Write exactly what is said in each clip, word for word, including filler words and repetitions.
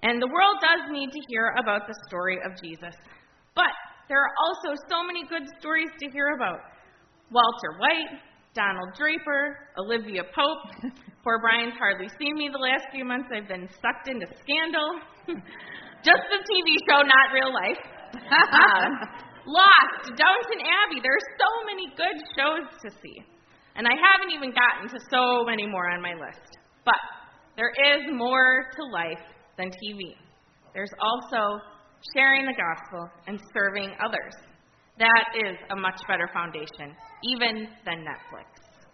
And the world does need to hear about the story of Jesus. But there are also so many good stories to hear about. Walter White, Donald Draper, Olivia Pope. Poor Brian's hardly seen me the last few months. I've been sucked into Scandal. Just the T V show, not real life. uh, Lost, Downton Abbey. There are so many good shows to see. And I haven't even gotten to so many more on my list. But there is more to life than T V. There's also sharing the gospel and serving others. That is a much better foundation, even than Netflix.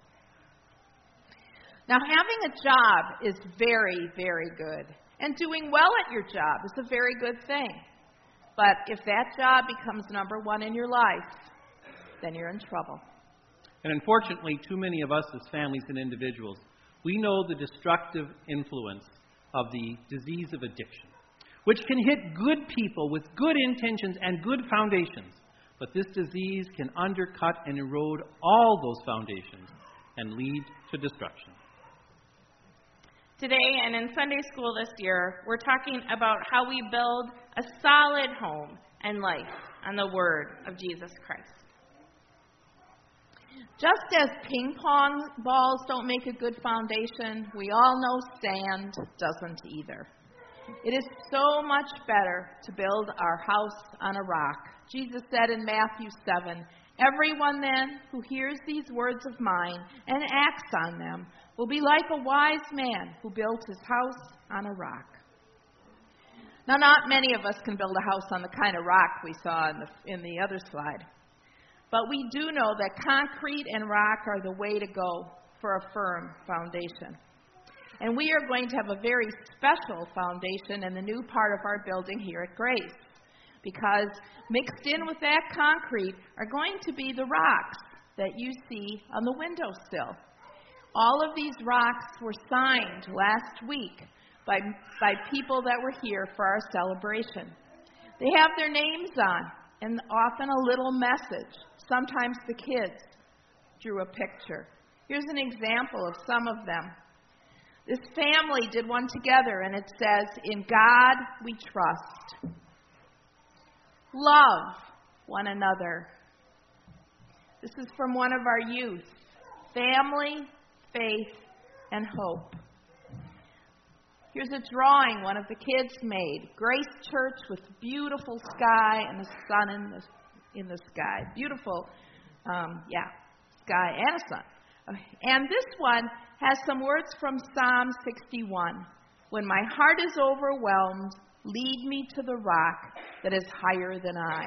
Now, having a job is very, very good. And doing well at your job is a very good thing. But if that job becomes number one in your life, then you're in trouble. And unfortunately, too many of us as families and individuals, we know the destructive influence of the disease of addiction, which can hit good people with good intentions and good foundations. But this disease can undercut and erode all those foundations and lead to destruction. Today and in Sunday school this year, we're talking about how we build a solid home and life on the Word of Jesus Christ. Just as ping pong balls don't make a good foundation, we all know sand doesn't either. It is so much better to build our house on a rock. Jesus said in Matthew seven, "Everyone then who hears these words of mine and acts on them will be like a wise man who built his house on a rock." Now, not many of us can build a house on the kind of rock we saw in the, in the other slide. But we do know that concrete and rock are the way to go for a firm foundation. And we are going to have a very special foundation in the new part of our building here at Grace. Because mixed in with that concrete are going to be the rocks that you see on the windowsill. All of these rocks were signed last week by, by people that were here for our celebration. They have their names on and often a little message. Sometimes the kids drew a picture. Here's an example of some of them. This family did one together, and it says, "In God we trust. Love one another." This is from one of our youth. Family, faith, and hope. Here's a drawing one of the kids made. Grace Church with beautiful sky and the sun in the in the sky. Beautiful, um, yeah, sky and a sun. And this one has some words from Psalm sixty-one. "When my heart is overwhelmed, lead me to the rock that is higher than I."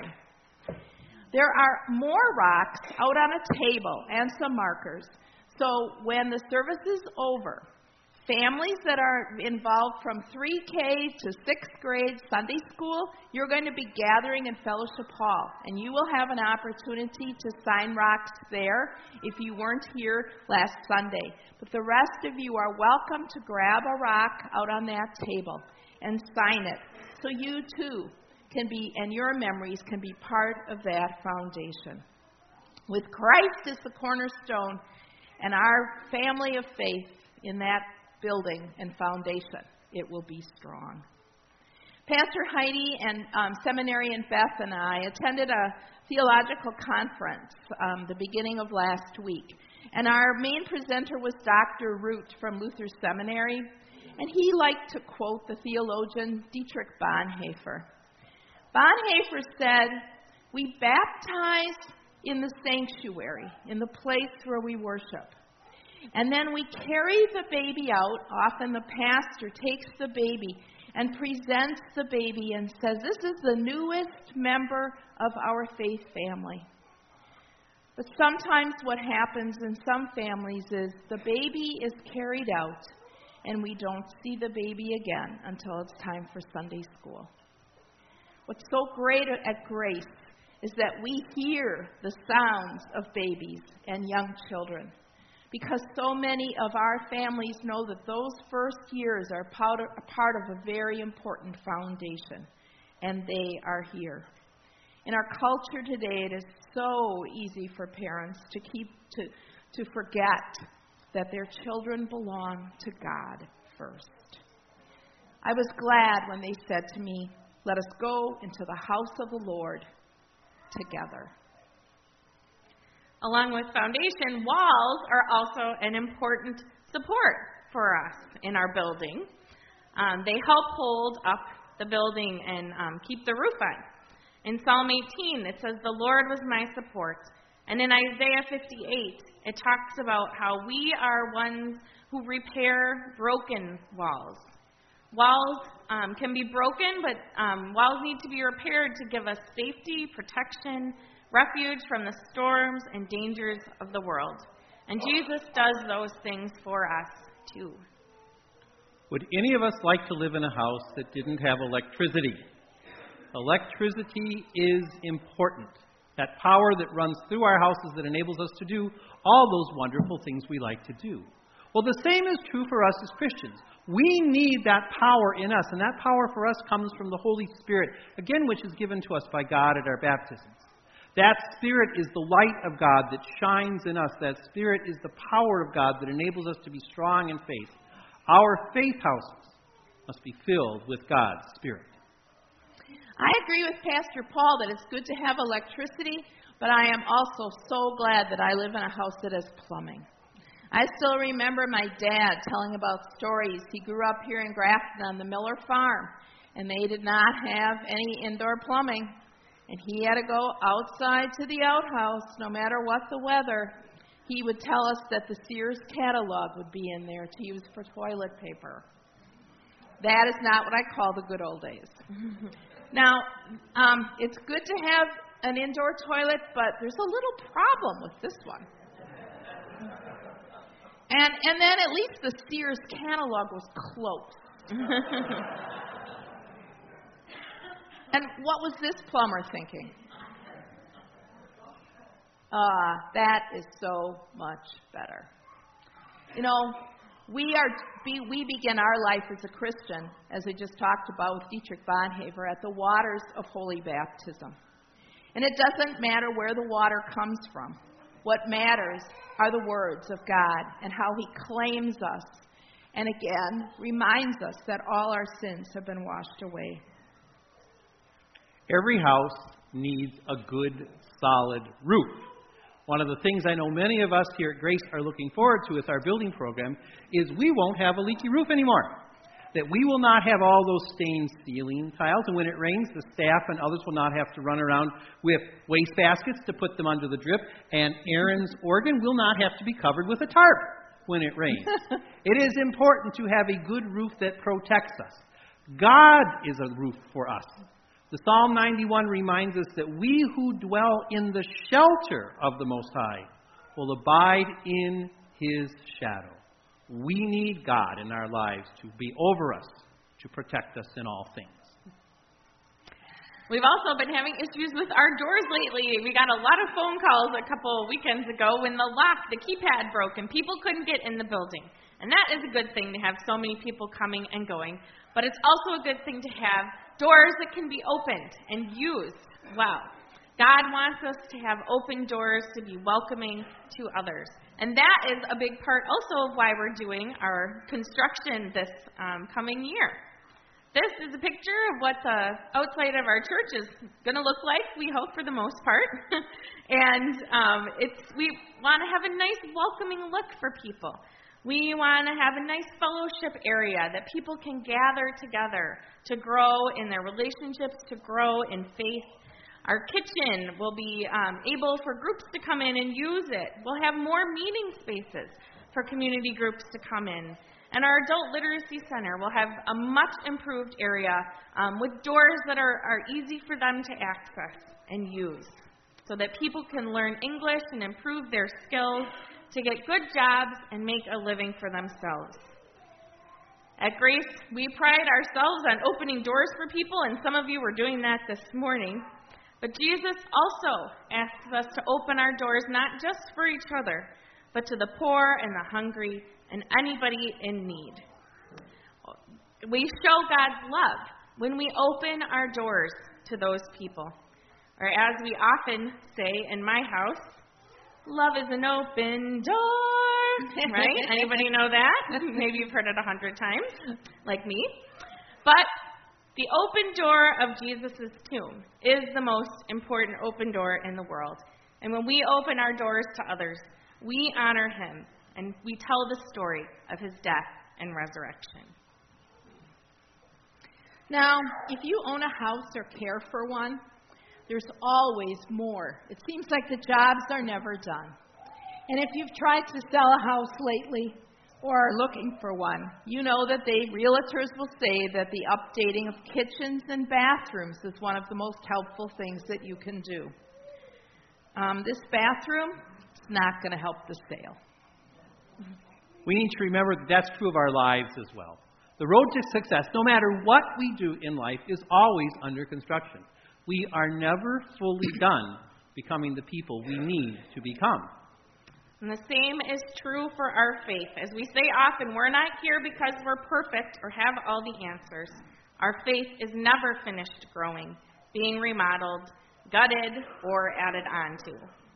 There are more rocks out on a table and some markers. So when the service is over, families that are involved from three K to sixth grade Sunday school, you're going to be gathering in Fellowship Hall. And you will have an opportunity to sign rocks there if you weren't here last Sunday. But the rest of you are welcome to grab a rock out on that table and sign it. So you too can be, and your memories can be part of that foundation. With Christ as the cornerstone and our family of faith in that building and foundation, it will be strong. Pastor Heidi and um, seminarian Beth and I attended a theological conference um, the beginning of last week. And our main presenter was Doctor Root from Luther Seminary. And he liked to quote the theologian Dietrich Bonhoeffer. Bonhoeffer said, "We baptize in the sanctuary, in the place where we worship. And then we carry the baby out. Often the pastor takes the baby and presents the baby and says, 'This is the newest member of our faith family.' But sometimes what happens in some families is the baby is carried out and we don't see the baby again until it's time for Sunday school. What's so great at Grace is that we hear the sounds of babies and young children, because so many of our families know that those first years are part of a very important foundation, and they are here. In our culture today, it is so easy for parents to keep to, to forget that their children belong to God first. I was glad when they said to me, "Let us go into the house of the Lord together." Along with foundation, walls are also an important support for us in our building. Um, they help hold up the building and um, keep the roof on. In Psalm eighteen, it says, "The Lord was my support." And in Isaiah fifty-eight, it talks about how we are ones who repair broken walls. Walls um, can be broken, but um, walls need to be repaired to give us safety, protection, refuge from the storms and dangers of the world. And Jesus does those things for us, too. Would any of us like to live in a house that didn't have electricity? Electricity is important. That power that runs through our houses that enables us to do all those wonderful things we like to do. Well, the same is true for us as Christians. We need that power in us, and that power for us comes from the Holy Spirit, again, which is given to us by God at our baptisms. That Spirit is the light of God that shines in us. That Spirit is the power of God that enables us to be strong in faith. Our faith houses must be filled with God's Spirit. I agree with Pastor Paul that it's good to have electricity, but I am also so glad that I live in a house that has plumbing. I still remember my dad telling about stories. He grew up here in Grafton on the Miller farm, and they did not have any indoor plumbing. And he had to go outside to the outhouse, no matter what the weather. He would tell us that the Sears catalog would be in there to use for toilet paper. That is not what I call the good old days. Now, um, it's good to have an indoor toilet, but there's a little problem with this one. And and then at least the Sears catalog was close. And what was this plumber thinking? Ah, uh, that is so much better. You know, we are we begin our life as a Christian, as I just talked about with Dietrich Bonhoeffer, at the waters of holy baptism. And it doesn't matter where the water comes from. What matters are the words of God and how He claims us and again reminds us that all our sins have been washed away. Every house needs a good, solid roof. One of the things I know many of us here at Grace are looking forward to with our building program is we won't have a leaky roof anymore. That we will not have all those stained ceiling tiles, and when it rains, the staff and others will not have to run around with waste baskets to put them under the drip, and Aaron's organ will not have to be covered with a tarp when it rains. It is important to have a good roof that protects us. God is a roof for us. The Psalm ninety-one reminds us that we who dwell in the shelter of the Most High will abide in His shadow. We need God in our lives to be over us, to protect us in all things. We've also been having issues with our doors lately. We got a lot of phone calls a couple of weekends ago when the lock, the keypad broke, and people couldn't get in the building. And that is a good thing to have so many people coming and going. But it's also a good thing to have doors that can be opened and used. Wow. God wants us to have open doors to be welcoming to others. And that is a big part also of why we're doing our construction this um, coming year. This is a picture of what the outside of our church is going to look like, we hope, for the most part. and um, it's we want to have a nice welcoming look for people. We want to have a nice fellowship area that people can gather together to grow in their relationships, to grow in faith. Our kitchen will be um, able for groups to come in and use it. We'll have more meeting spaces for community groups to come in. And our Adult Literacy Center will have a much improved area um, with doors that are, are easy for them to access and use so that people can learn English and improve their skills to get good jobs and make a living for themselves. At Grace, we pride ourselves on opening doors for people, and some of you were doing that this morning. But Jesus also asks us to open our doors not just for each other, but to the poor and the hungry and anybody in need. We show God's love when we open our doors to those people. Or as we often say in my house, love is an open door. Right? Anybody know that? Maybe you've heard it a hundred times, like me. But the open door of Jesus' tomb is the most important open door in the world. And when we open our doors to others, we honor him and we tell the story of his death and resurrection. Now, if you own a house or care for one, there's always more. It seems like the jobs are never done. And if you've tried to sell a house lately or are looking for one, you know that they realtors will say that the updating of kitchens and bathrooms is one of the most helpful things that you can do. Um, this bathroom is not going to help the sale. We need to remember that that's true of our lives as well. The road to success, no matter what we do in life, is always under construction. We are never fully done becoming the people we need to become. And the same is true for our faith. As we say often, we're not here because we're perfect or have all the answers. Our faith is never finished growing, being remodeled, gutted, or added on to.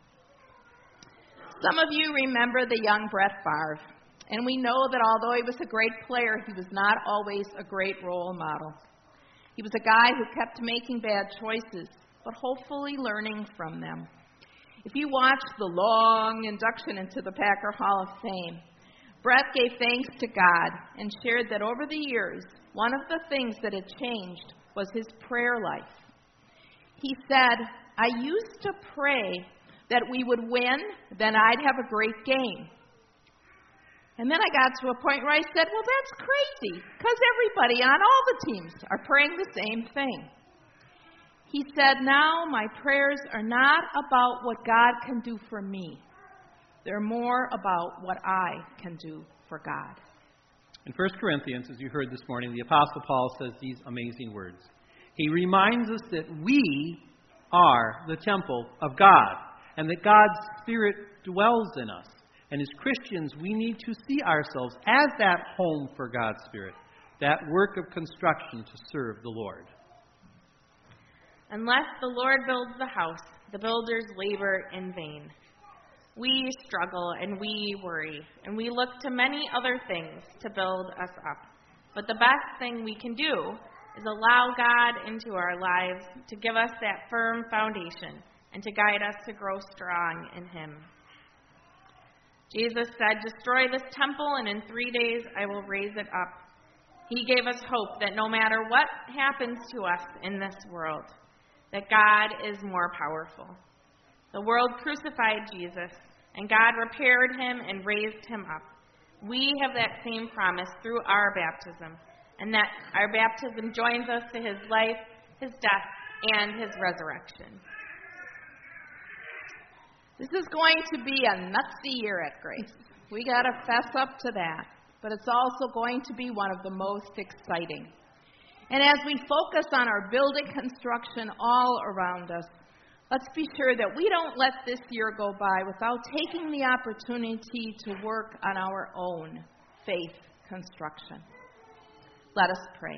Some of you remember the young Brett Favre, and we know that although he was a great player, he was not always a great role model. He was a guy who kept making bad choices, but hopefully learning from them. If you watch the long induction into the Packer Hall of Fame, Brett gave thanks to God and shared that over the years, one of the things that had changed was his prayer life. He said, "I used to pray that we would win, then I'd have a great game. And then I got to a point where I said, well, that's crazy, because everybody on all the teams are praying the same thing." He said, "Now my prayers are not about what God can do for me. They're more about what I can do for God." In First Corinthians, as you heard this morning, the Apostle Paul says these amazing words. He reminds us that we are the temple of God, and that God's Spirit dwells in us. And as Christians, we need to see ourselves as that home for God's Spirit, that work of construction to serve the Lord. Unless the Lord builds the house, the builders labor in vain. We struggle and we worry, and we look to many other things to build us up. But the best thing we can do is allow God into our lives to give us that firm foundation and to guide us to grow strong in him. Jesus said, "Destroy this temple, and in three days I will raise it up." He gave us hope that no matter what happens to us in this world, that God is more powerful. The world crucified Jesus, and God repaired him and raised him up. We have that same promise through our baptism, and that our baptism joins us to his life, his death, and his resurrection. This is going to be a nutsy year at Grace. We got to fess up to that. But it's also going to be one of the most exciting. And as we focus on our building construction all around us, let's be sure that we don't let this year go by without taking the opportunity to work on our own faith construction. Let us pray.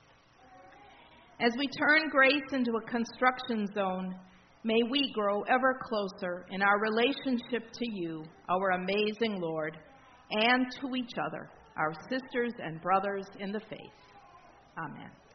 As we turn Grace into a construction zone, may we grow ever closer in our relationship to you, our amazing Lord, and to each other, our sisters and brothers in the faith. Amen.